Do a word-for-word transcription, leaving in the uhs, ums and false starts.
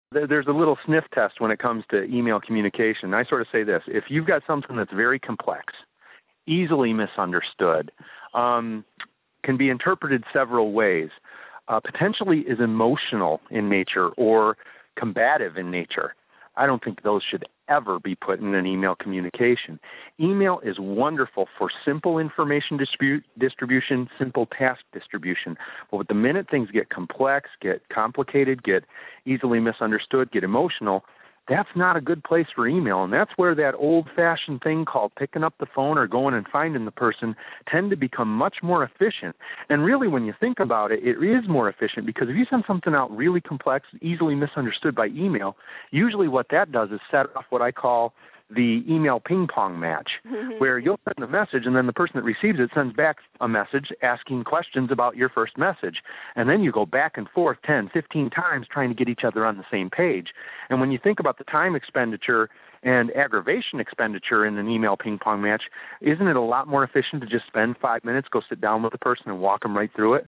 There's a little sniff test when it comes to email communication. I sort of say this: if you've got something that's very complex, easily misunderstood, um, can be interpreted several ways, uh, potentially is emotional in nature or combative in nature, I don't think those should ever be put in an email communication. Email is wonderful for simple information distribute, distribution, simple task distribution. But the minute things get complex, get complicated, get easily misunderstood, get emotional, that's not a good place for email. And that's where that old-fashioned thing called picking up the phone or going and finding the person tend to become much more efficient. And really, when you think about it, it is more efficient because if you send something out really complex, easily misunderstood by email, usually what that does is set off what I call the email ping pong match, where you'll send a message and then the person that receives it sends back a message asking questions about your first message. And then you go back and forth ten, fifteen times trying to get each other on the same page. And when you think about the time expenditure and aggravation expenditure in an email ping pong match, isn't it a lot more efficient to just spend five minutes, go sit down with the person and walk them right through it?